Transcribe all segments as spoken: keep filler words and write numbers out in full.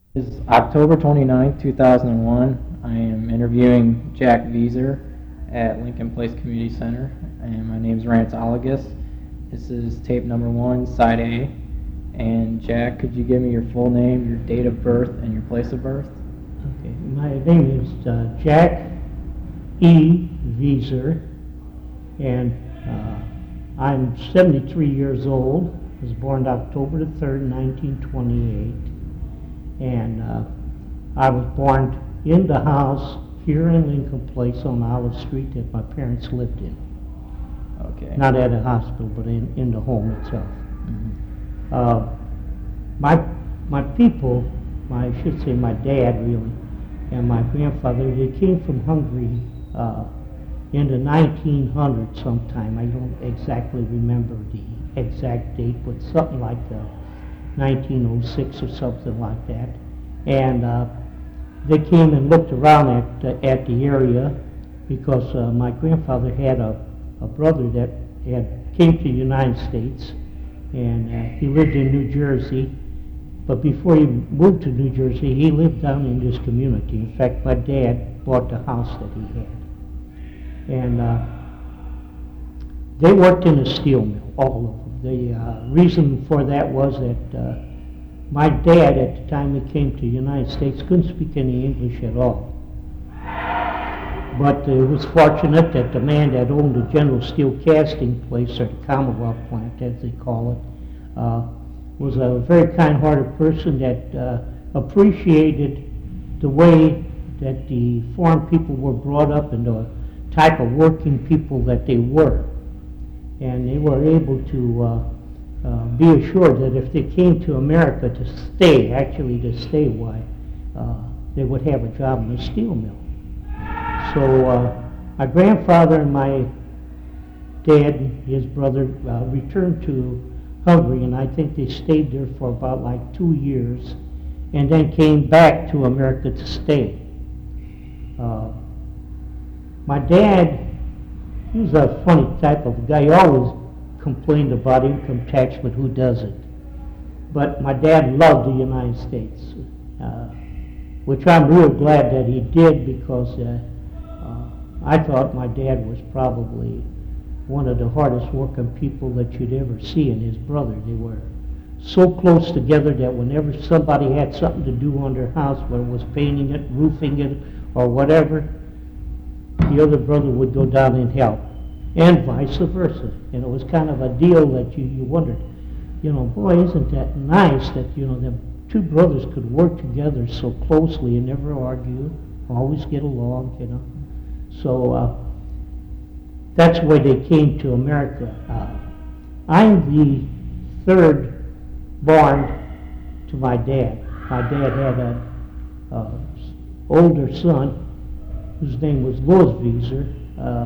Is October twenty-ninth, two thousand one. I am interviewing Jack Vieser at Lincoln Place Community Center, and my name is Rance Olagus. This is tape number one, side A. And Jack, could you give me your full name, your date of birth, and your place of birth? Okay, my name is uh, Jack E. Vieser, and uh, I'm seventy-three years old. Was born October the third, nineteen twenty-eight, and uh, I was born in the house here in Lincoln Place on Olive Street that my parents lived in. Okay. Not at a hospital, but in, in the home itself. Mm-hmm. Uh, my my people, my, I should say my dad really, and my grandfather, they came from Hungary uh, in the nineteen hundreds sometime. I don't exactly remember the exact date, but something like uh, nineteen oh six or something like that. And uh, they came and looked around at, uh, at the area because uh, my grandfather had a, a brother that had came to the United States, and uh, he lived in New Jersey. But before he moved to New Jersey, he lived down in this community. In fact, my dad bought the house that he had. And uh, they worked in a steel mill, all of them. The uh, reason for that was that uh, my dad, at the time he came to the United States, couldn't speak any English at all. But it was fortunate that the man that owned the General Steel casting place, or the Commonwealth plant, as they call it, uh, was a very kind-hearted person that uh, appreciated the way that the foreign people were brought up and the type of working people that they were. And they were able to uh, uh, be assured that if they came to America to stay, actually to stay, why, uh, they would have a job in the steel mill. So uh, my grandfather and my dad and his brother uh, returned to Hungary, and I think they stayed there for about like two years, and then came back to America to stay. Uh, my dad, he was a funny type of guy. He always complained about income tax, but who doesn't? But my dad loved the United States, uh, which I'm real glad that he did, because uh, uh, I thought my dad was probably one of the hardest working people that you'd ever see, and his brother. They were so close together that whenever somebody had something to do on their house, whether it was painting it, roofing it, or whatever, the other brother would go down and help, and vice versa. And it was kind of a deal that you, you wondered, you know, boy, isn't that nice that, you know, the two brothers could work together so closely and never argue, always get along, you know. So uh, that's why they came to America. Uh, I'm the third born to my dad. My dad had an uh, older son whose name was Louis Vieser. Uh,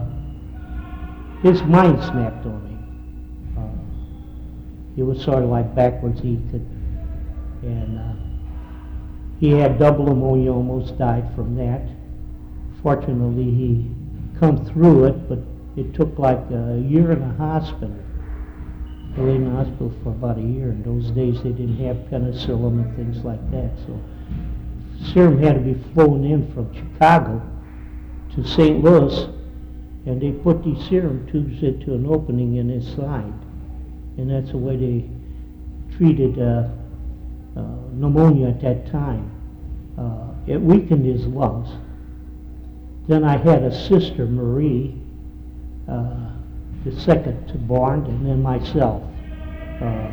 his mind snapped on him. Uh, he was sort of like backwards. He could, and uh, he had double pneumonia, almost died from that. Fortunately, he come through it, but it took like a year in a hospital. They lay in the hospital for about a year. In those days, they didn't have penicillin and things like that. So serum had to be flown in from Chicago to Saint Louis, and they put these serum tubes into an opening in his side. And that's the way they treated uh, uh, pneumonia at that time. Uh, it weakened his lungs. Then I had a sister, Marie, uh, the second to born, and then myself. Uh,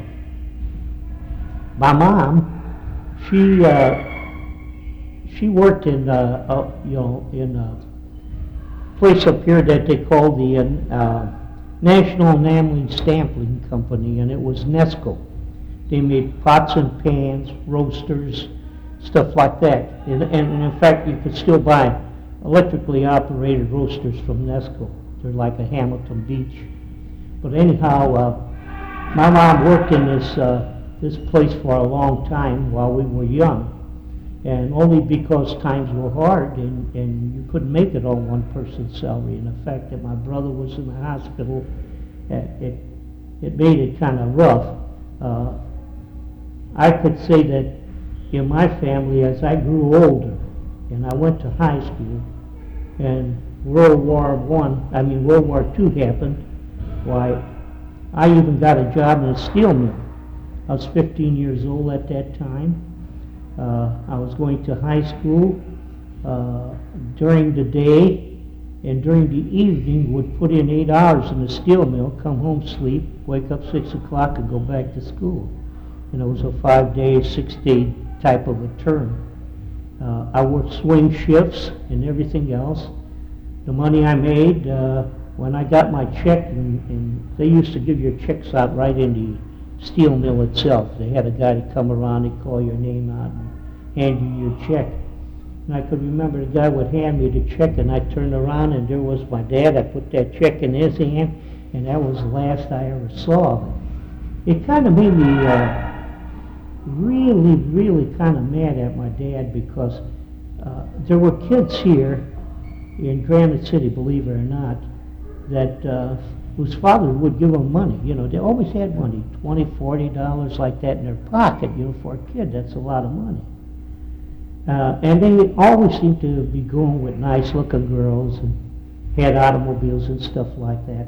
my mom, she uh, she worked in uh, uh, you know in a place up here that they call the uh, National Enameling Stamping Company, and it was Nesco. They made pots and pans, roasters, stuff like that. And, and in fact, you could still buy electrically operated roasters from Nesco. They're like a Hamilton Beach. But anyhow, uh, my mom worked in this uh, this place for a long time while we were young, and only because times were hard and, and you couldn't make it on one person's salary. And the fact that my brother was in the hospital, uh, it it made it kind of rough. Uh, I could say that in my family as I grew older and I went to high school and World War One, I mean World War Two happened, why, I even got a job in a steel mill. I was fifteen years old at that time. Uh, I was going to high school uh, during the day, and during the evening would put in eight hours in the steel mill, come home, sleep, wake up six o'clock and go back to school. And it was a five-day, six-day type of a term. Uh, I worked swing shifts and everything else. The money I made, uh, when I got my check, and, and they used to give your checks out right in the steel mill itself. They had a guy to come around, he'd call your name out and hand you your check. And I could remember the guy would hand me the check, and I turned around and there was my dad. I put that check in his hand, and that was the last I ever saw of it. It kind of made me uh, really, really kind of mad at my dad, because uh, there were kids here in Granite City, believe it or not, that uh, whose father would give them money. You know, they always had money, twenty, forty dollars like that in their pocket. You know, for a kid, that's a lot of money. Uh, and they always seemed to be going with nice-looking girls and had automobiles and stuff like that.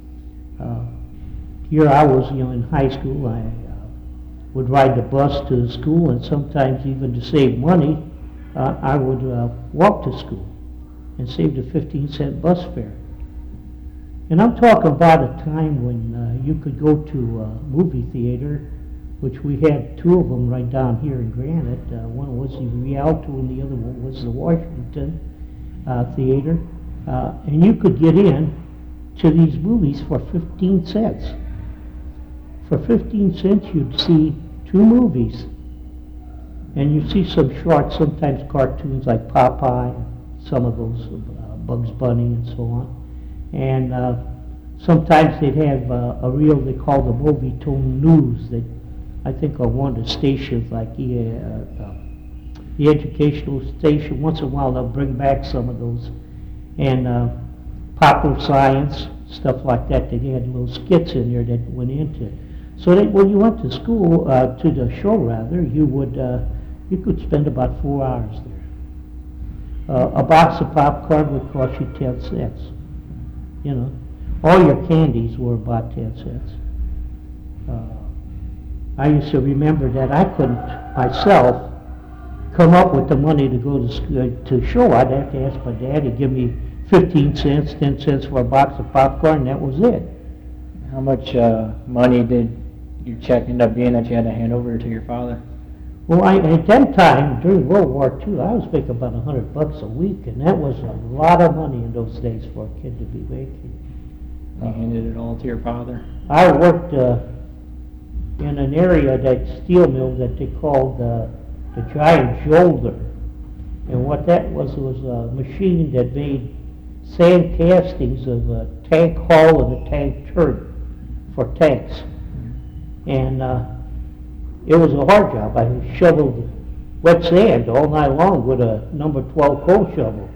Uh, here I was, you know, in high school. I uh, would ride the bus to school, and sometimes even to save money, uh, I would uh, walk to school and save the fifteen cent bus fare. And I'm talking about a time when uh, you could go to a movie theater, which we had two of them right down here in Granite. Uh, one was the Rialto and the other one was the Washington uh, Theater. Uh, and you could get in to these movies for fifteen cents. For fifteen cents you'd see two movies. And you'd see some shorts, sometimes cartoons like Popeye, some of those, uh, Bugs Bunny and so on. And uh, sometimes they'd have uh, a reel they called the Movietone News that I think on one of the stations, like the, uh, uh, the educational station. Once in a while they'll bring back some of those. And uh, popular science, stuff like that. They had little skits in there that went into it. So that when you went to school, uh, to the show rather, you would, uh, you could spend about four hours there. Uh, a box of popcorn would cost you ten cents. You know, all your candies were about ten cents. Uh, I used to remember that I couldn't myself come up with the money to go to school, to show. I'd have to ask my dad to give me fifteen cents, ten cents for a box of popcorn, and that was it. How much uh, money did your check end up being that you had to hand over to your father? Well, I, at that time, during World War Two, I was making about a hundred bucks a week, and that was a lot of money in those days for a kid to be making. You handed it all to your father? I worked uh, in an area, that steel mill that they called uh, the Giant Shoulder. And what that was, was a machine that made sand castings of a tank hull and a tank turret for tanks. And uh, it was a hard job. I shoveled wet sand all night long with a number twelve coal shovel.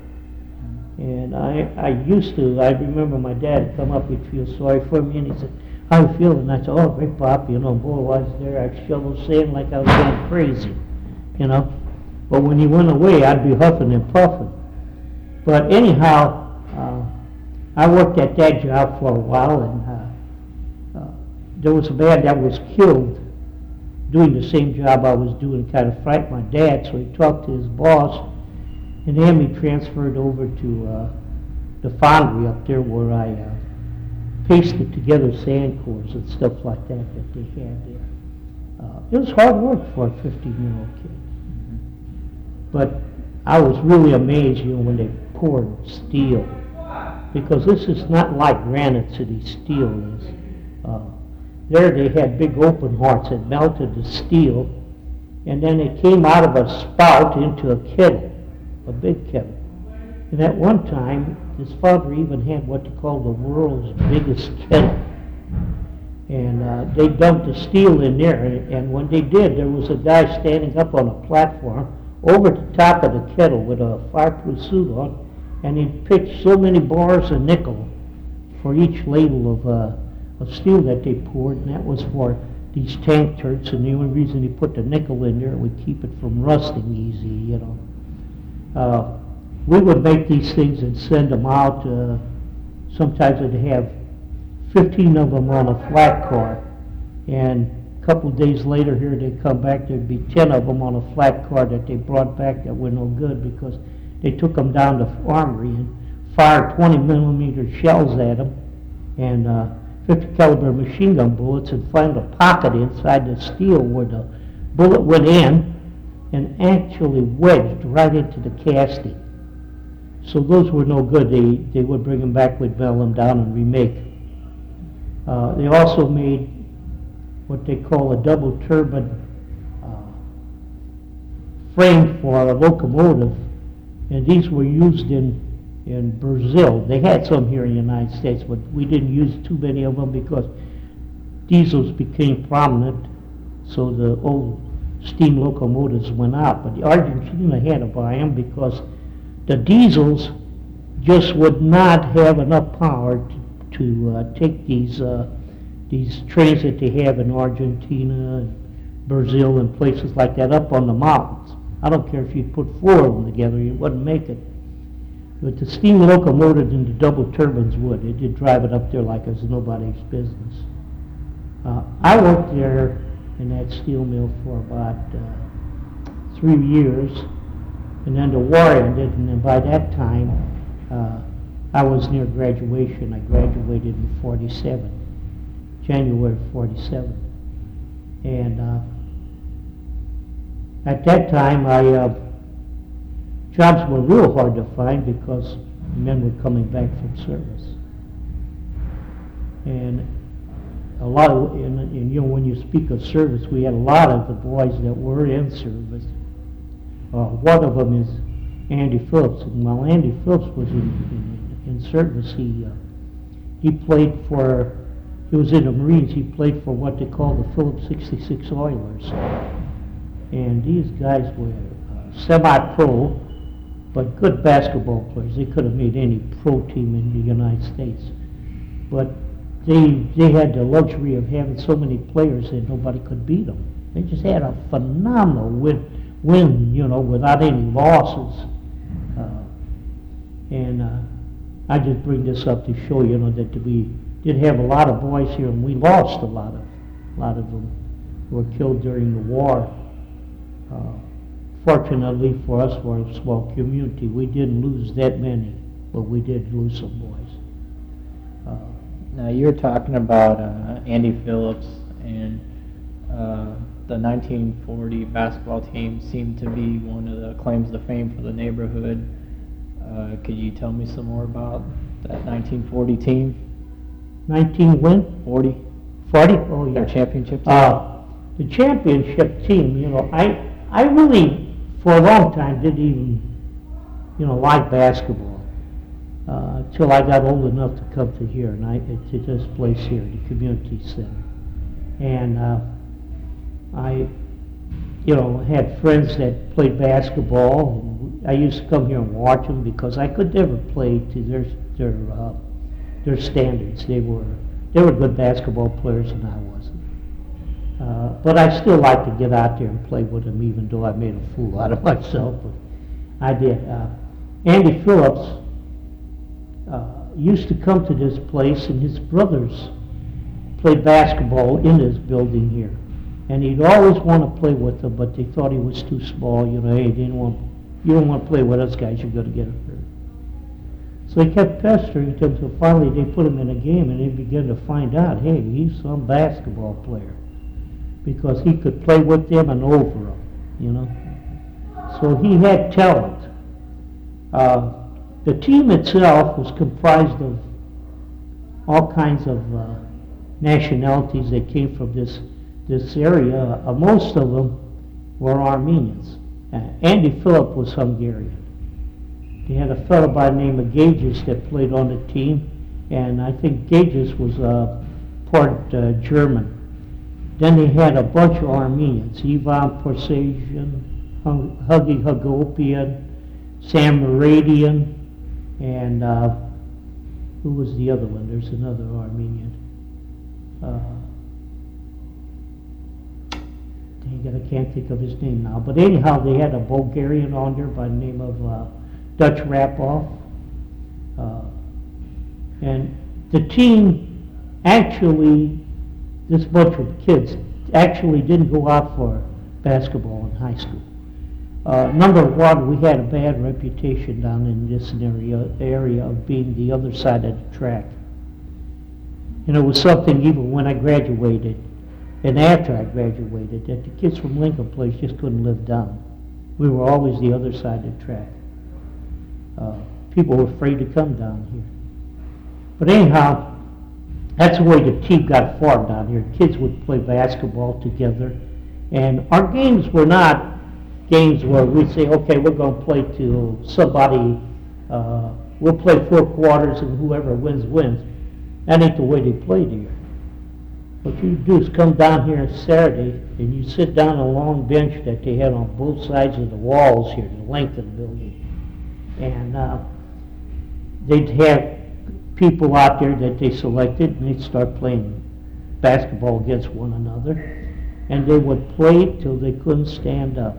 And I, I used to, I remember my dad would come up, he'd feel sorry for me, and he said, "How you feeling?" And I said, "Oh, great, Pop, you know, boy, I was there, I shoveled sand like I was going crazy, you know." But when he went away, I'd be huffing and puffing. But anyhow, uh, I worked at that job for a while, and uh, uh, there was a man that was killed doing the same job I was doing. Kind of frightened my dad, so he talked to his boss and had me transferred over to uh, the foundry up there, where I uh, pasted together sand cores and stuff like that that they had there. Uh, it was hard work for a fifteen-year-old kid. But I was really amazed, you know, when they poured steel, because this is not like Granite City steel is. Uh, there they had big open hearts that melted the steel, and then it came out of a spout into a kettle, a big kettle. And at one time, this foundry even had what they call the world's biggest kettle. And uh, they dumped the steel in there, and, and when they did, there was a guy standing up on a platform over the top of the kettle with a fireproof suit on, and he pitched so many bars of nickel for each ladle of, uh, of steel that they poured, and that was for these tank turrets, and the only reason he put the nickel in there would keep it from rusting easy, you know. Uh, we would make these things and send them out. Uh, sometimes they'd have fifteen of them on a flat car, and a couple of days later here they come back, there'd be ten of them on a flat car that they brought back that were no good because they took them down to the armory and fired twenty millimeter shells at them and uh, fifty caliber machine gun bullets, and found a pocket inside the steel where the bullet went in and actually wedged right into the casting. So those were no good. They, they would bring them back, we'd melt them down and remake. Uh, they also made what they call a double turbine uh, frame for a locomotive, and these were used in in Brazil. They had some here in the United States, but we didn't use too many of them because diesels became prominent, so the old steam locomotives went out. But the Argentina had to buy them because the diesels just would not have enough power to, to uh, take these uh, these trains that they have in Argentina and Brazil and places like that up on the mountains. I don't care if you put four of them together, you wouldn't make it. But the steam locomotives and the double turbines would. They did drive it up there like it was nobody's business. Uh, I worked there in that steel mill for about uh, three years, and then the war ended, and then by that time, uh, I was near graduation. I graduated in forty-seven, January forty-seven. And uh, at that time, I uh, jobs were real hard to find because men were coming back from service. And a lot of, and, and you know, when you speak of service, we had a lot of the boys that were in service. Uh, one of them is Andy Phillips, and while Andy Phillips was in, in, in service, he uh, he played for, he was in the Marines, he played for what they call the Phillips sixty-six Oilers. And these guys were uh, semi-pro, but good basketball players. They could have made any pro team in the United States. But they they had the luxury of having so many players that nobody could beat them. They just had a phenomenal win, win you know, without any losses. Uh, and uh, I just bring this up to show, you know, that we did have a lot of boys here, and we lost a lot of, a lot of them were killed during the war. Uh, Fortunately for us, for a small community, we didn't lose that many, but we did lose some boys. Uh, now you're talking about uh, Andy Phillips, and uh, the nineteen forty basketball team seemed to be one of the claims to fame for the neighborhood. Uh, could you tell me some more about that nineteen forty team? nineteen when? forty. forty? Oh, yeah. Their championship team? Uh, the championship team, you know, I, I really, for a long time, didn't even, you know, like basketball uh, until I got old enough to come to here, and I to this place here, the community center. And uh, I, you know, had friends that played basketball. I used to come here and watch them because I could never play to their their uh, their standards. They were they were good basketball players, and I wasn't. Uh, but I still like to get out there and play with them, even though I made a fool out of myself. But I did. Uh, Andy Phillips uh, used to come to this place, and his brothers played basketball in this building here. And he'd always want to play with them, but they thought he was too small. You know, hey, they didn't want, you don't want to play with us guys, you're going to get hurt. So he kept pestering him until finally they put him in a game, and they began to find out, hey, he's some basketball player, because he could play with them and over them, you know. So he had talent. Uh, the team itself was comprised of all kinds of uh, nationalities that came from this this area. Uh, most of them were Armenians. Uh, Andy Phillip was Hungarian. They had a fellow by the name of Gages that played on the team, and I think Gages was uh, part uh, German. Then they had a bunch of Armenians: Ivan Porsasian, Huggy Hagopian, Sam Muradian, and uh, who was the other one? There's another Armenian. Uh, you got, I can't think of his name now, but anyhow, they had a Bulgarian on there by the name of uh, Dutch Rapoff. Uh, and the team actually, this bunch of kids actually didn't go out for basketball in high school. Uh, number one, we had a bad reputation down in this area, area of being the other side of the track. And it was something even when I graduated and after I graduated that the kids from Lincoln Place just couldn't live down. We were always the other side of the track. Uh, people were afraid to come down here. But anyhow, that's the way the team got formed down here. Kids would play basketball together. And our games were not games where we'd say, okay, we're going to play to somebody, uh, we'll play four quarters and whoever wins, wins. That ain't the way they played here. What you do is come down here on Saturday and you sit down on a long bench that they had on both sides of the walls here, the length of the building. And uh, they'd have people out there that they selected and they'd start playing basketball against one another. And they would play till they couldn't stand up.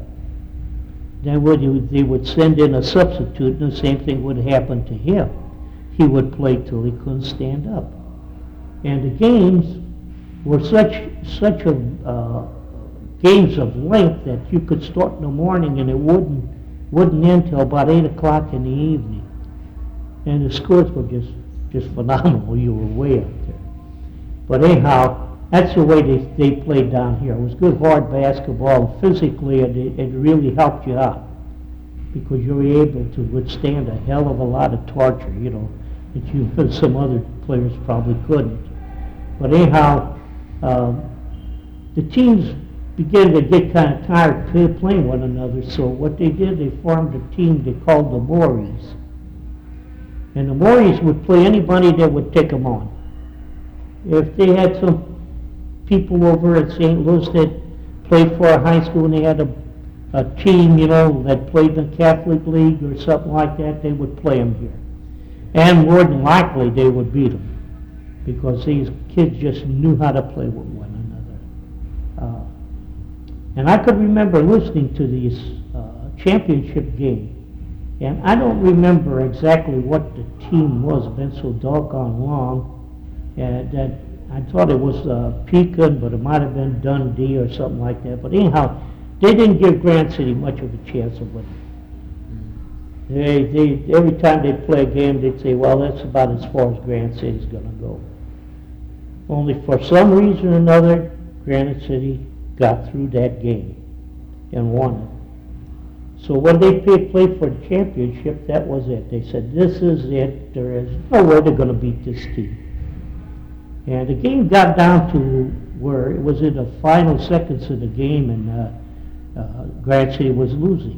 Then would, they would send in a substitute and the same thing would happen to him. He would play till he couldn't stand up. And the games were such such a uh, games of length that you could start in the morning and it wouldn't wouldn't end till about eight o'clock in the evening. And the scores were just just phenomenal. You were way up there. But anyhow, that's the way they, they played down here. It was good hard basketball. Physically, it, it really helped you out because you were able to withstand a hell of a lot of torture, you know, that you some other players probably couldn't. But anyhow, um, the teams began to get kind of tired of playing one another, so what they did, they formed a team they called the Mories. And the Mories would play anybody that would take them on. If they had some people over at Saint Louis that played for a high school and they had a, a team, you know, that played in the Catholic League or something like that, they would play them here. And more than likely, they would beat them because these kids just knew how to play with one another. Uh, and I could remember listening to these uh, championship games, and I don't remember exactly what the team was. It's been so doggone long, and that I thought it was uh, Pekin, but it might have been Dundee or something like that. But anyhow, they didn't give Grant City much of a chance of winning. They, they, every time they'd play a game, they'd say, well, that's about as far as Granite City's going to go. Only for some reason or another, Granite City got through that game and won it. So when they played, played for the championship, that was it. They said, this is it. There is no way they're going to beat this team. And the game got down to where it was in the final seconds of the game, and uh, uh, Granite City was losing.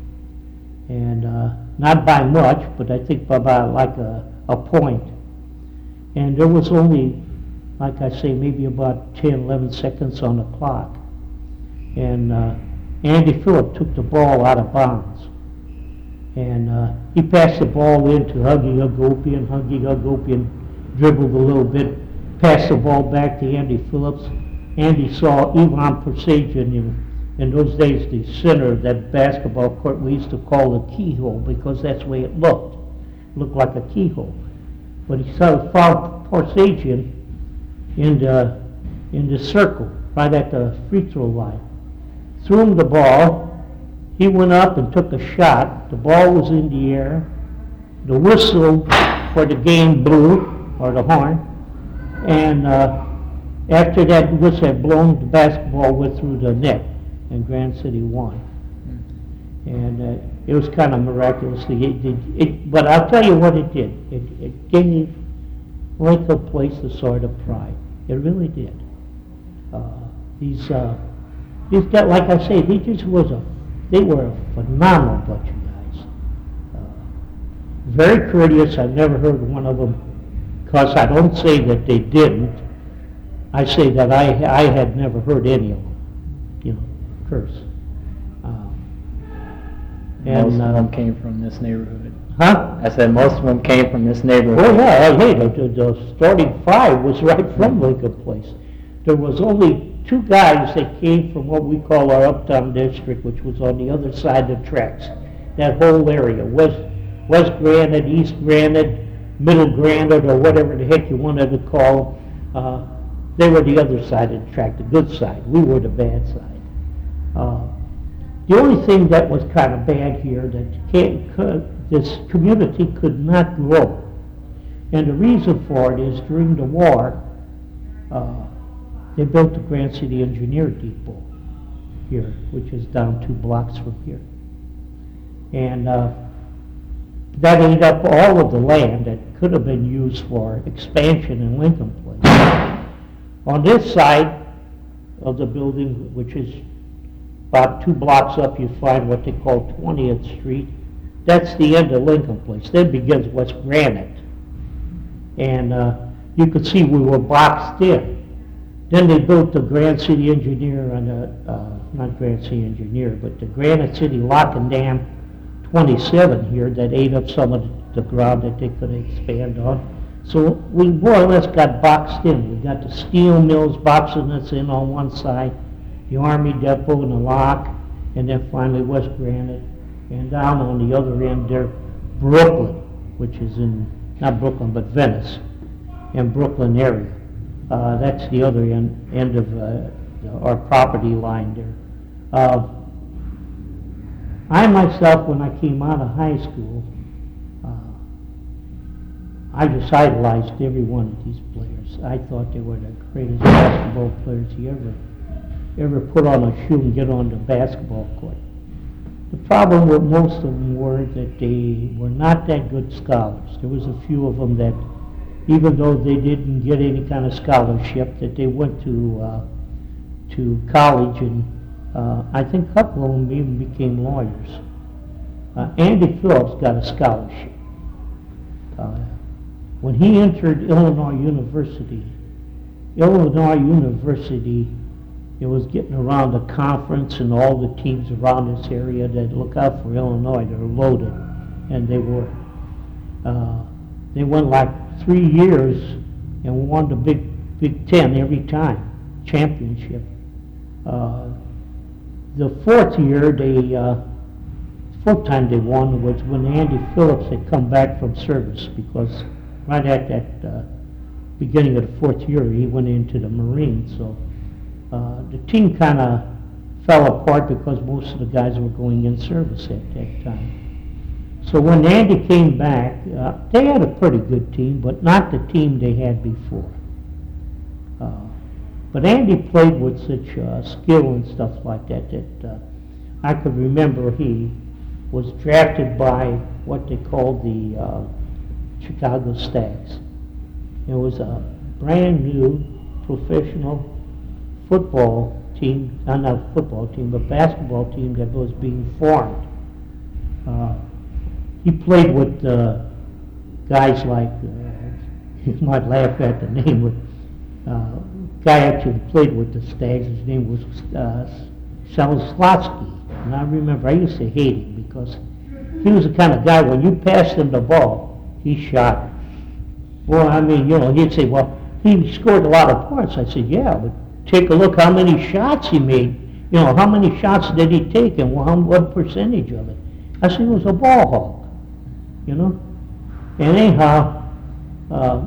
And uh, not by much, but I think by about like a, a point. And there was only, like I say, maybe about ten, eleven seconds on the clock. And uh, Andy Phillip took the ball out of bounds. And uh, he passed the ball into Huggy Hagopian. Huggy Hagopian dribbled a little bit, passed the ball back to Andy Phillips. Andy saw Ivan Persagian, in, in those days the center of that basketball court we used to call the keyhole because that's the way it looked. It looked like a keyhole. But he saw found Persagian in the, in the circle, right at the free throw line. Threw him the ball. He went up and took a shot. The ball was in the air. The whistle for the game blew, or the horn. And uh, after that whistle had blown, the basketball went through the net, and Granite City won. And uh, it was kind of miraculous. It, it, it, but I'll tell you what it did. It, it gave Lincoln Place a sort of pride. It really did. Uh, these, uh, these guys, like I say, they just was a, they were a phenomenal bunch of guys. Uh, very courteous. I've never heard one of them. Because I don't say that they didn't. I say that I I had never heard any of them, you know, curse. Um, And most and, of uh, them came from this neighborhood. Huh? I said most of them came from this neighborhood. Oh yeah, hey, the, the, the starting five was right from Lincoln Place. There was only two guys that came from what we call our uptown district, which was on the other side of the tracks. That whole area, West, West Granite, East Granite, Middle Granite, or whatever the heck you wanted to call them. Uh, they were the other side of the track, the good side. We were the bad side. Uh, the only thing that was kind of bad here, that can't, could, this community could not grow. And the reason for it is during the war, uh, they built the Grant City Engineer Depot here, which is down two blocks from here. And uh, that ate up all of the land that could have been used for expansion in Lincoln Place. On this side of the building, which is about two blocks up, you find what they call twentieth Street. That's the end of Lincoln Place. Then begins West Granite. And uh, you could see we were boxed in. Then they built the Grant City Engineer, on the, uh, not Grant City Engineer, but the Granite City Lock and Dam twenty-seven here that ate up some of the ground that they could expand on. So we more or less got boxed in. We got the steel mills boxing us in on one side, the Army Depot and the lock, and then finally West Granite. And down on the other end there, Brooklyn, which is in, not Brooklyn, but Venice, and Brooklyn area. Uh, that's the other end, end of uh, our property line there. Uh, I myself, when I came out of high school, uh, I just idolized every one of these players. I thought they were the greatest basketball players you ever, ever put on a shoe and get on the basketball court. The problem with most of them were that they were not that good scholars. There was a few of them that, even though they didn't get any kind of scholarship, that they went to uh, to college, and uh, I think a couple of them even became lawyers. Uh, Andy Phillips got a scholarship. Uh, when he entered Illinois University, Illinois University, it was getting around the conference and all the teams around this area that look out for Illinois. They're loaded, and they were. Uh, they went like three years and won the Big Big Ten every time, championship. Uh, the fourth year, they uh, fourth time they won was when Andy Phillips had come back from service, because right at that uh, beginning of the fourth year, he went into the Marines. So. Uh, the team kind of fell apart because most of the guys were going in service at that time. So when Andy came back, uh, they had a pretty good team, but not the team they had before. Uh, but Andy played with such uh, skill and stuff like that that uh, I could remember he was drafted by what they called the uh, Chicago Stags. It was a brand new professional football team, uh, not football team, but basketball team that was being formed. Uh, he played with uh, guys like, uh, you might laugh at the name, but uh, guy actually played with the Stags. His name was uh, Shaloslavsky. And I remember, I used to hate him because he was the kind of guy, when you passed him the ball, he shot it. Well, I mean, you know, he'd say, well, he scored a lot of points. I said, yeah, but take a look how many shots he made. You know, how many shots did he take and how, what percentage of it? I said, he was a ball hog, you know. And anyhow, uh,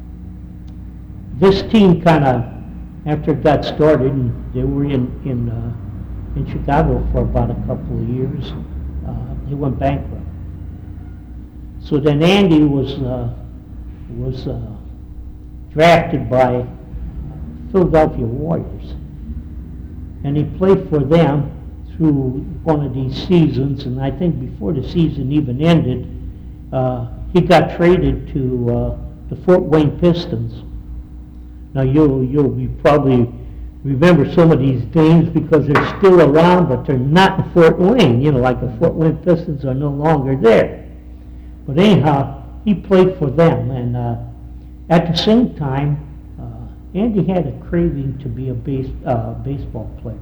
this team kind of, after it got started, and they were in, in, uh, in Chicago for about a couple of years, uh, they went bankrupt. So then Andy was, uh, was uh, drafted by Philadelphia Warriors, and he played for them through one of these seasons, and I think before the season even ended, uh, he got traded to uh, the Fort Wayne Pistons. Now you'll, you'll you probably remember some of these names because they're still around, but they're not in Fort Wayne, you know, like the Fort Wayne Pistons are no longer there. But anyhow, he played for them, and uh, at the same time, Andy had a craving to be a base, uh, baseball player.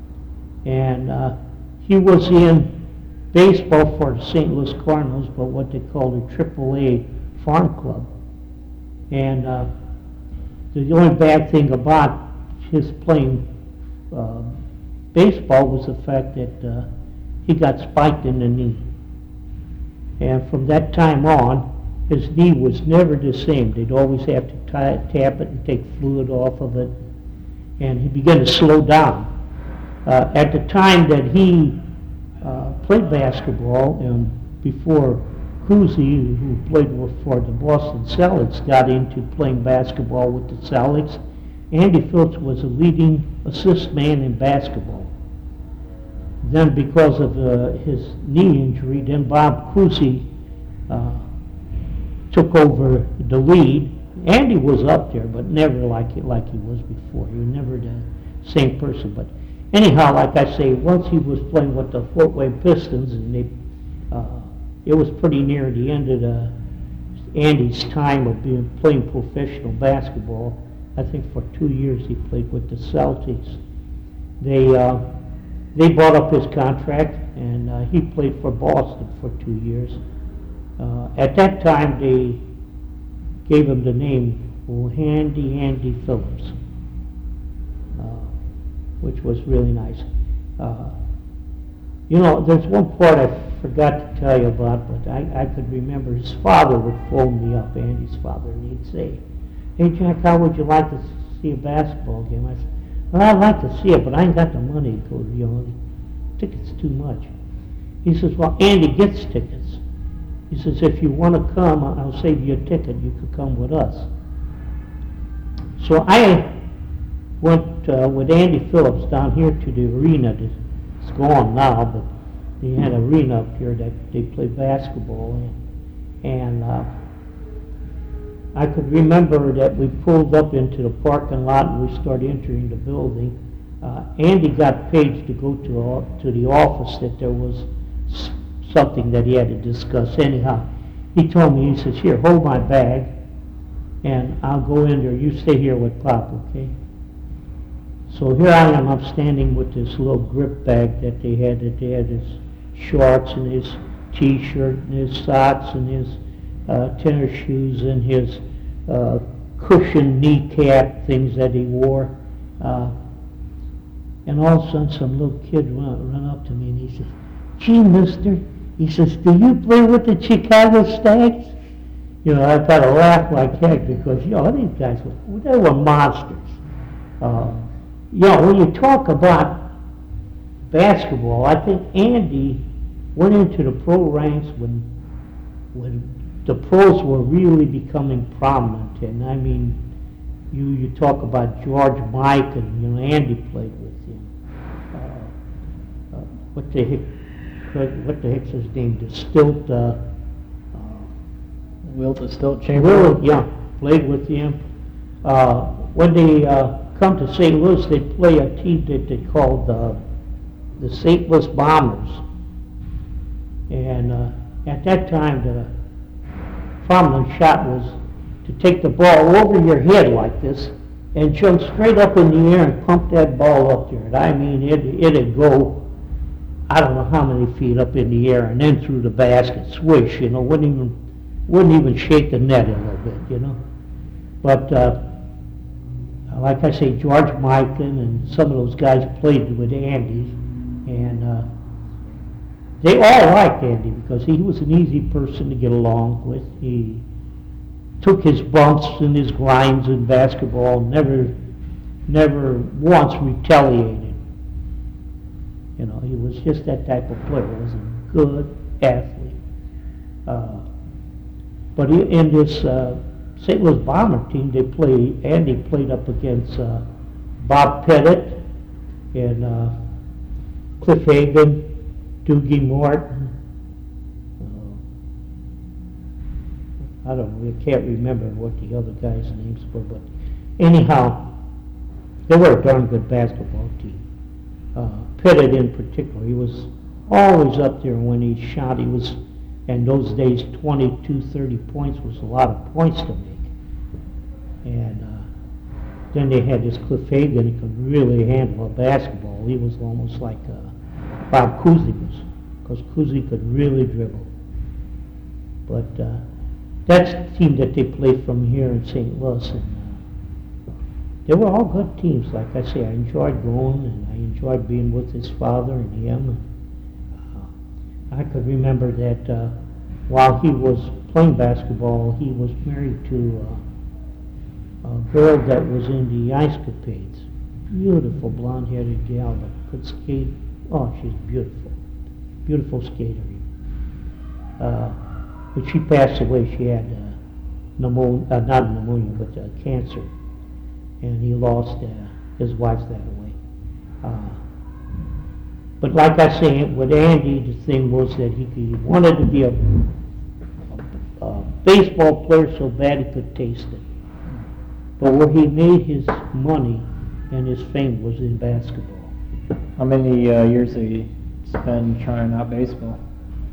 And uh, he was in baseball for the Saint Louis Cardinals, but what they call the triple A farm club. And uh, the only bad thing about his playing uh, baseball was the fact that uh, he got spiked in the knee. And from that time on, his knee was never the same. They'd always have to tie, tap it and take fluid off of it. And he began to slow down. Uh, at the time that he uh, played basketball, and before Cousy, who played for the Boston Celtics, got into playing basketball with the Celtics, Andy Phillips was a leading assist man in basketball. Then because of uh, his knee injury, then Bob Cousy uh, took over the lead. Andy was up there, but never like like he was before. He was never the same person. But anyhow, like I say, once he was playing with the Fort Wayne Pistons, and they, uh, it was pretty near the end of the, Andy's time of being playing professional basketball. I think for two years he played with the Celtics. They uh, they bought up his contract, and uh, he played for Boston for two years. Uh, at that time, they gave him the name Handy Andy Phillips, uh, which was really nice. Uh, you know, there's one part I forgot to tell you about, but I, I could remember his father would phone me up, Andy's father, and he'd say, "Hey Jack, how would you like to see a basketball game?" I said, "Well, I'd like to see it, but I ain't got the money to go to, you know, tickets too much." He says, "Well, Andy gets tickets." He says, "If you want to come, I'll save you a ticket. You could come with us." So I went uh, with Andy Phillips down here to the arena. It's gone now, but they had an arena up here that they played basketball in. And uh, I could remember that we pulled up into the parking lot and we started entering the building. Uh, Andy got Paige to go to, uh, to the office that there was something that he had to discuss. Anyhow, he told me, he says, "Here, hold my bag, and I'll go in there. You stay here with Pop, okay?" So here I am, I'm standing with this little grip bag that they had, that they had his shorts and his T-shirt and his socks and his uh, tennis shoes and his uh, cushioned kneecap things that he wore. Uh, and all of a sudden, some little kid run, run up to me and he says, "Gee, mister," he says, "do you play with the Chicago Stags?" You know, I thought to laugh like heck because, you know, these guys, were, they were monsters. Uh, you know, when you talk about basketball, I think Andy went into the pro ranks when, when the pros were really becoming prominent. And I mean, you, you talk about George Mikan, you know, Andy played with him. Uh, uh, what the heck? What the heck's his name? The Stilt. Uh, uh, Wilt the Stilt Chamberlain. Will, yeah, played with him. Uh, when they uh, come to Saint Louis, they play a team that they called uh, the Saint Louis Bombers. And uh, at that time, the prominent shot was to take the ball over your head like this and jump straight up in the air and pump that ball up there. And I mean, it, it'd go, I don't know how many feet up in the air, and then through the basket, swish, you know, wouldn't even, wouldn't even shake the net a little bit, you know. But uh, like I say, George Mikan and some of those guys played with Andy, and uh, they all liked Andy because he was an easy person to get along with. He took his bumps and his grinds in basketball, never, never once retaliated. You know, he was just that type of player. He was a good athlete. Uh, but he, in this uh, Saint Louis Bomber team, they played, Andy played up against uh, Bob Pettit and uh, Cliff Hagan, Doogie Martin. Uh, I don't know, I can't remember what the other guys' names were, but anyhow, they were a darn good basketball team. Uh, Pettit in particular, he was always up there when he shot. He was, in those days, twenty-two, thirty points was a lot of points to make. And uh, then they had this Cliff Hagan who could really handle a basketball. He was almost like uh, Bob Cousy was, because Cousy could really dribble. But uh, that's the team that they played from here in Saint Louis. And, uh, they were all good teams. Like I say, I enjoyed going, and I enjoyed being with his father and him. And, uh, I could remember that uh, while he was playing basketball, he was married to uh, a girl that was in the Ice Capades. Beautiful blonde-headed gal that could skate. Oh, she's beautiful. Beautiful skater. Uh, but she passed away. She had uh, pneumonia, uh, not pneumonia, but uh, cancer. And he lost uh, his wife that way. Uh, but like I say, with Andy, the thing was that he, he wanted to be a, a, a baseball player so bad he could taste it. But where he made his money and his fame was in basketball. How many uh, years did he spend trying out baseball?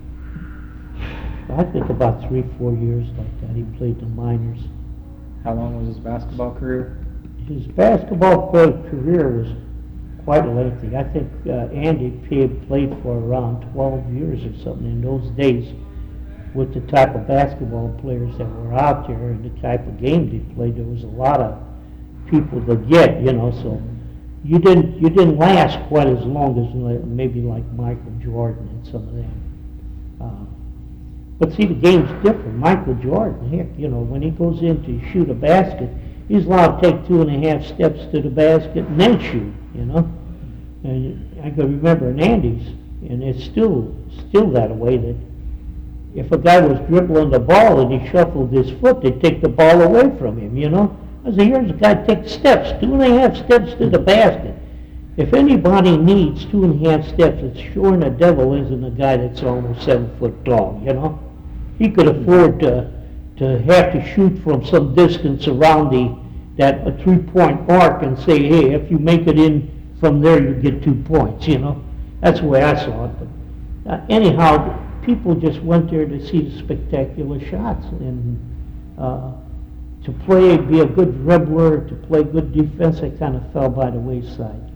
I think about three, four years like that. He played the minors. How long was his basketball career? His basketball play career was quite lengthy. I think uh, Andy played, played for around twelve years or something. In those days, with the type of basketball players that were out there and the type of game they played, there was a lot of people to get, you know, so you didn't you didn't last quite as long as like, maybe like Michael Jordan and some of them. Uh, but see, the game's different. Michael Jordan, heck, you know, when he goes in to shoot a basket, he's allowed to take two and a half steps to the basket and then shoot, you know. And I can remember in Andy's, and it's still still that way, that if a guy was dribbling the ball and he shuffled his foot, they'd take the ball away from him, you know. I said, here's a guy take steps, two and a half steps to the basket. If anybody needs two and a half steps, it's sure in the devil isn't a guy that's almost seven foot tall, you know. He could afford to to have to shoot from some distance around the that a three-point arc and say, hey, if you make it in from there, you get two points, you know. That's the way I saw it. But uh, anyhow, people just went there to see the spectacular shots and uh, to play, be a good dribbler, to play good defense, I kind of fell by the wayside.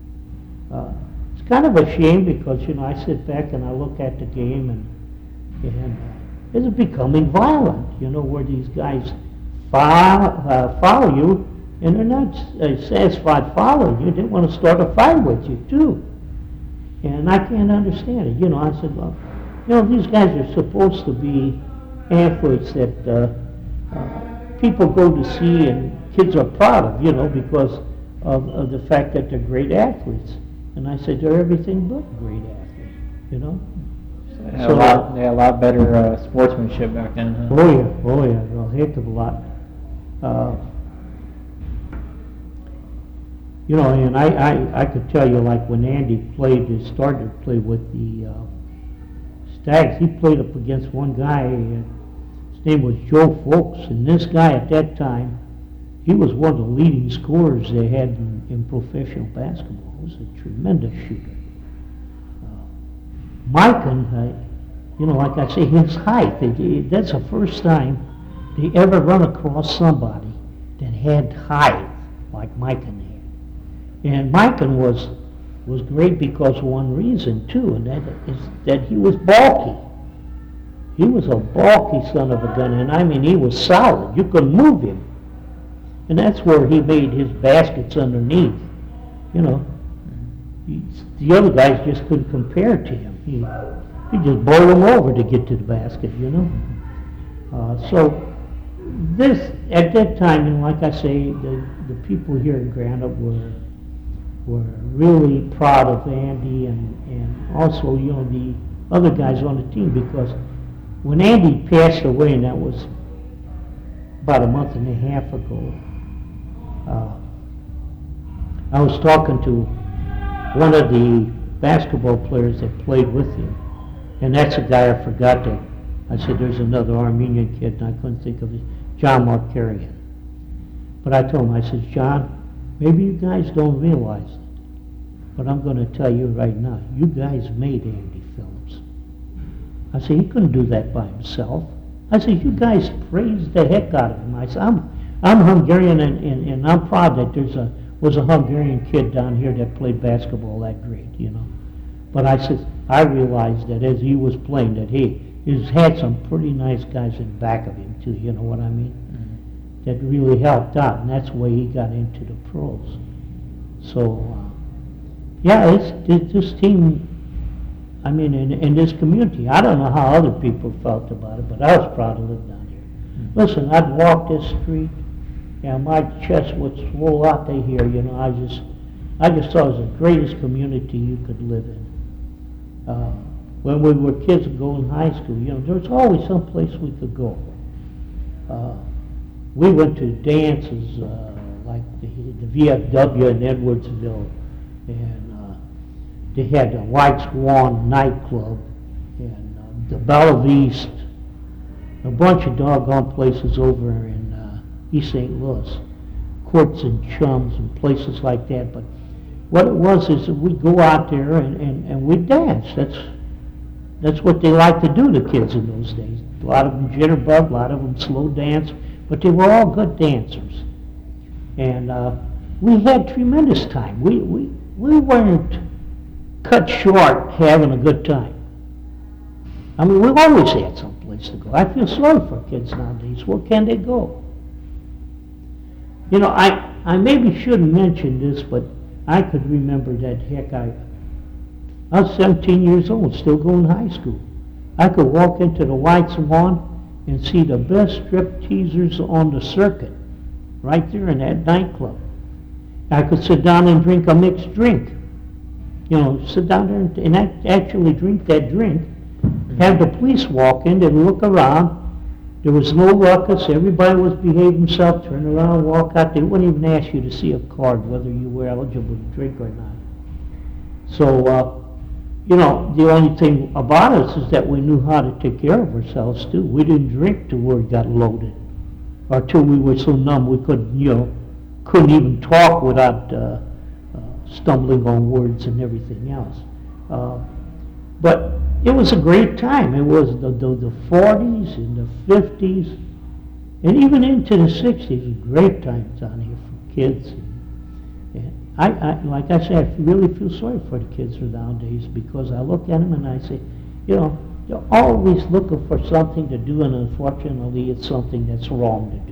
Uh, it's kind of a shame because, you know, I sit back and I look at the game and, and uh, it's becoming violent, you know, where these guys foul, uh, follow you and they're not uh, satisfied following you. They want to start a fight with you, too. And I can't understand it. You know, I said, well, you know, these guys are supposed to be athletes that uh, uh, people go to see and kids are proud of, you know, because of, of the fact that they're great athletes. And I said, they're everything but great athletes, you know. They had, so, a, lot, they had a lot better uh, sportsmanship back then, huh? Oh, yeah, oh, yeah, a heck of a lot. Uh, you know, and I, I, I could tell you, like, when Andy played, he started to play with the uh, Stags, he played up against one guy, uh, his name was Joe Folks, and this guy at that time, he was one of the leading scorers they had in, in professional basketball. He was a tremendous shooter. Mikan, uh, you know, like I say, his height, it, it, that's the first time they ever run across somebody that had height like Mikan had. And Mikan was was great because of one reason, too, and that is that he was bulky. He was a bulky son of a gun, and I mean, he was solid. You could move him. And that's where he made his baskets underneath. You know, he, the other guys just couldn't compare to him. He, he just boiled them over to get to the basket, you know. Uh, so this, at that time, and like I say, the, the people here in Granite were were really proud of Andy and, and also, you know, the other guys on the team, because when Andy passed away, and that was about a month and a half ago, uh, I was talking to one of the basketball players that played with him, and that's a guy I forgot to, I said there's another Armenian kid, and I couldn't think of it, John Markarian. But I told him, I said, John, maybe you guys don't realize it, but I'm going to tell you right now, you guys made Andy Phillips. I said, he couldn't do that by himself. I said, you guys praised the heck out of him. I said, I'm, I'm Hungarian, and, and, and I'm proud that there's a was a Hungarian kid down here that played basketball that great, you know. But I said, I realized that as he was playing, that he he's had some pretty nice guys in back of him too, you know what I mean? that really helped out, and that's the way he got into the pros. So, uh, yeah, it's, this team, I mean, in, in this community, I don't know how other people felt about it, but I was proud to live down here. Mm-hmm. Listen, I'd walk this street, and my chest would swell out to here, you know, I just, I just thought it was the greatest community you could live in. Uh, when we were kids going to high school, you know, there was always some place we could go. Uh, we went to dances, uh, like the, the V F W in Edwardsville, and uh, they had the White Swan nightclub, and uh, the Bella East, a bunch of doggone places over in uh, East Saint Louis, Courts and Chums and places like that. But what it was is that we'd go out there and, and, and we'd dance. That's, that's what they liked to do, the kids in those days. A lot of them jitterbug, a lot of them slow dance, but they were all good dancers. And uh, we had tremendous time. We, we, we weren't cut short having a good time. I mean, we always had some place to go. I feel sorry for kids nowadays. Where can they go? You know, I, I maybe shouldn't mention this, but I could remember that, heck, I, I was seventeen years old, still going to high school. I could walk into the White Swan and see the best strip teasers on the circuit, right there in that nightclub. I could sit down and drink a mixed drink. You know, sit down there and, and act, actually drink that drink. Have the police walk in, they'd look around. There was no ruckus, everybody was behaving themselves, turn around, walk out. They wouldn't even ask you to see a card whether you were eligible to drink or not. So, uh, you know, the only thing about us is that we knew how to take care of ourselves too. We didn't drink till we got loaded, or till we were so numb we couldn't, you know, couldn't even talk without uh, uh, stumbling on words and everything else. Uh, but it was a great time. It was the, the, the forties and the fifties, and even into the sixties, great times down here for kids. And I, I, like I said, I really feel sorry for the kids nowadays, because I look at them and I say, you know, they're always looking for something to do, and unfortunately it's something that's wrong to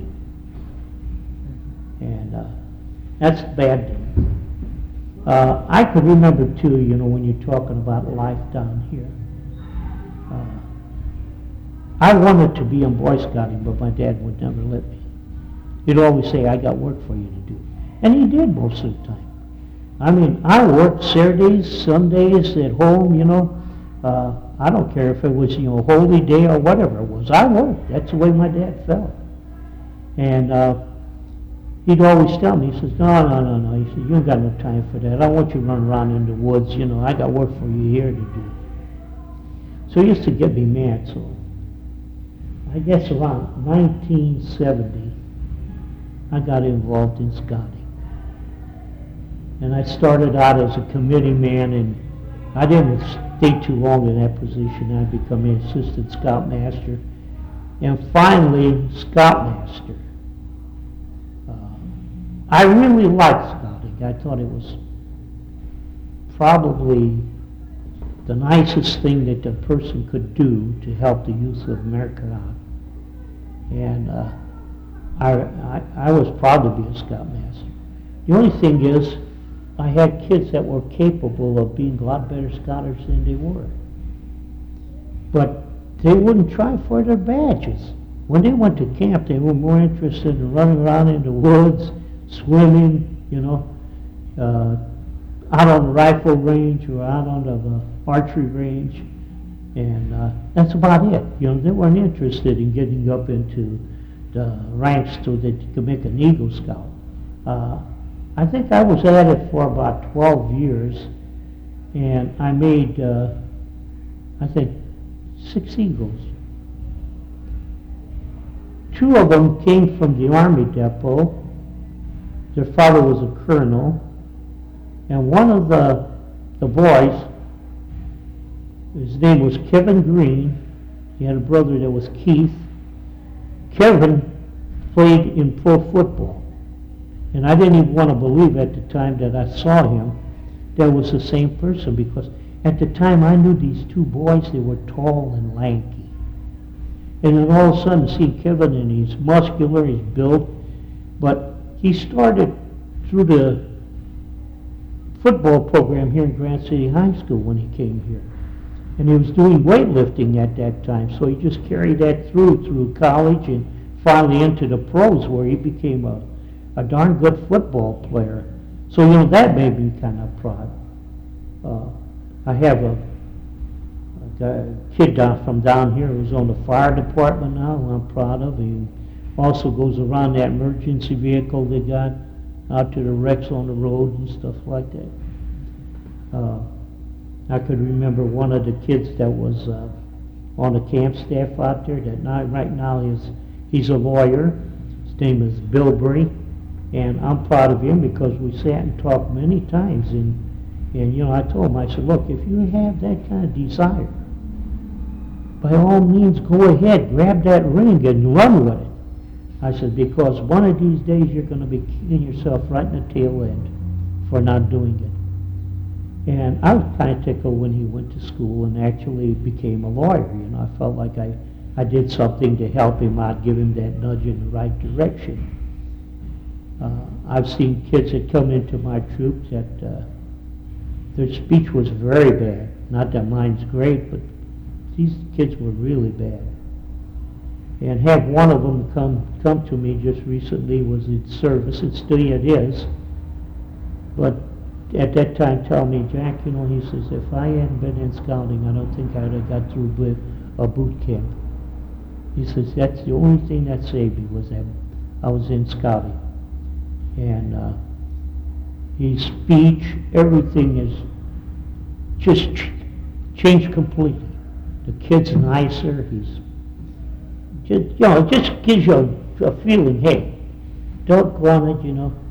do. And uh, that's a bad thing. Uh, I could remember too, you know, when you're talking about life down here. Uh, I wanted to be in Boy Scouting, but my dad would never let me. He'd always say, I got work for you to do. And he did most of the time. I mean, I worked Saturdays, Sundays at home, you know. Uh, I don't care if it was, you know, holy day or whatever it was. I worked. That's the way my dad felt. And uh, he'd always tell me, he says, no, no, no, no. He said, you ain't got no time for that. I don't want you to run around in the woods, you know. I got work for you here to do. So he used to get me mad. So I guess around nineteen seventy, I got involved in scouting. And I started out as a committee man, and I didn't stay too long in that position. I became an assistant scoutmaster, and finally scoutmaster. Uh, I really liked scouting. I thought it was probably the nicest thing that a person could do to help the youth of America out. And uh, I, I, I was proud to be a scoutmaster. The only thing is, I had kids that were capable of being a lot better scouters than they were. But they wouldn't try for their badges. When they went to camp, they were more interested in running around in the woods, swimming, you know, uh, out on the rifle range or out on the uh, archery range. And uh, that's about it. You know, they weren't interested in getting up into the ranks so that you could make an Eagle Scout. Uh, I think I was at it for about twelve years, and I made, uh, I think, six Eagles. Two of them came from the Army Depot. Their father was a colonel, and one of the, the boys, his name was Kevin Green. He had a brother that was Keith. Kevin played in pro football. And I didn't even want to believe at the time that I saw him that was the same person, because at the time I knew these two boys, they were tall and lanky. And then all of a sudden, see Kevin, and he's muscular, he's built, But he started through the football program here in Grant City High School when he came here. And he was doing weightlifting at that time, so he just carried that through, through college and finally into the pros where he became a, a darn good football player. So, you know, that made me kind of proud. Uh, I have a, a guy, kid down from down here who's on the fire department now, who I'm proud of. He also goes around that emergency vehicle they got out to the wrecks on the road and stuff like that. Uh, I could remember one of the kids that was uh, on the camp staff out there that now, right now is he's a lawyer. His name is Bill Burry, and I'm proud of him because we sat and talked many times. And, and you know, I told him, I said, look, if you have that kind of desire, by all means, go ahead, grab that ring and run with it. I said, because one of these days you're going to be kicking yourself right in the tail end for not doing it. And I was kind of tickled when he went to school and actually became a lawyer. You know, I felt like I, I did something to help him out, give him that nudge in the right direction. Uh, I've seen kids that come into my troop that uh, their speech was very bad. Not that mine's great, but these kids were really bad. And have one of them come come to me just recently, was in service, it still it is, but at that time tell me, Jack, you know, he says, if I hadn't been in scouting, I don't think I'd have got through with a boot camp. He says, that's the only thing that saved me, was that I was in scouting. And uh, his speech, everything is just ch changed completely. The kid's nicer, he's just, you know, it just gives you a, a feeling, hey, doggone it, you know,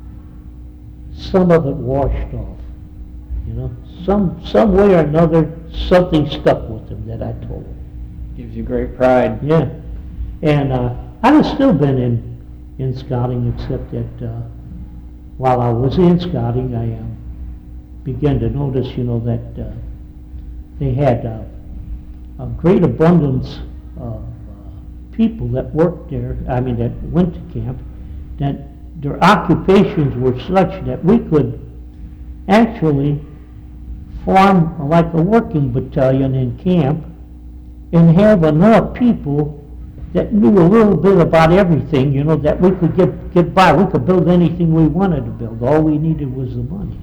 some of it washed off, you know, some, some way or another, something stuck with him that I told him. Gives you great pride. Yeah, and uh, I've still been in, in scouting, except that uh, while I was in scouting, I um, began to notice, you know, that uh, they had uh, a great abundance of people that worked there, I mean that went to camp, that their occupations were such that we could actually form like a working battalion in camp and have enough people that knew a little bit about everything, you know, that we could get, get by. We could build anything we wanted to build. All we needed was the money.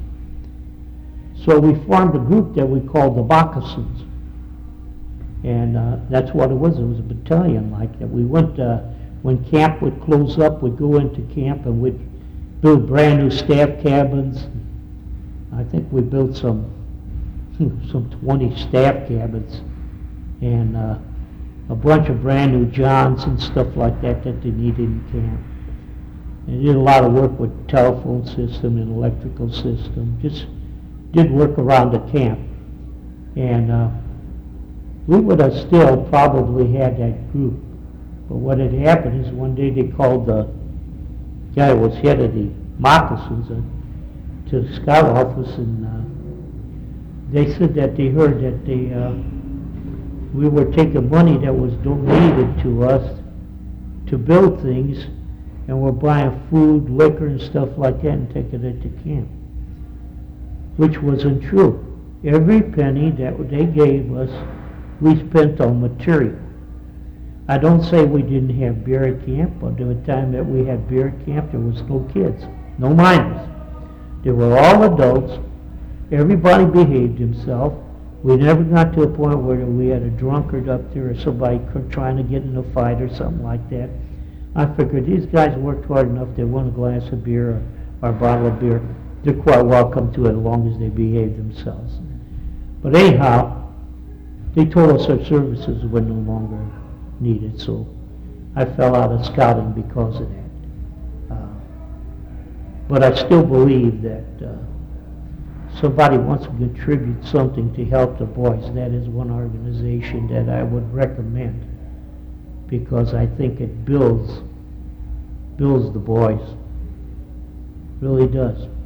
So we formed a group that we called the Moccasins. And uh, that's what it was. It was a battalion like that. We went, uh, when camp would close up, we'd go into camp and we'd build brand new staff cabins. I think we built some, some twenty staff cabins and uh, a bunch of brand new johns and stuff like that that they needed in camp. And did a lot of work with telephone system and electrical system. Just did work around the camp. And uh, we would have still probably had that group. But what had happened is one day they called the guy who was head of the Moccasins uh, to the scout office, and uh, they said that they heard that they, uh, we were taking money that was donated to us to build things, and we're buying food, liquor, and stuff like that and taking it to camp, which wasn't true. Every penny that they gave us, we spent on material. I don't say we didn't have beer at camp, but the time that we had beer at camp, there was no kids, no minors. They were all adults. Everybody behaved himself. We never got to a point where we had a drunkard up there or somebody trying to get in a fight or something like that. I figured these guys worked hard enough. They want a glass of beer or, or a bottle of beer. They're quite welcome to it as long as they behave themselves. But anyhow, they told us our services were no longer needed, so I fell out of scouting because of that. Uh, but I still believe that uh, somebody wants to contribute something to help the boys. That is one organization that I would recommend, because I think it builds, builds the boys. Really does.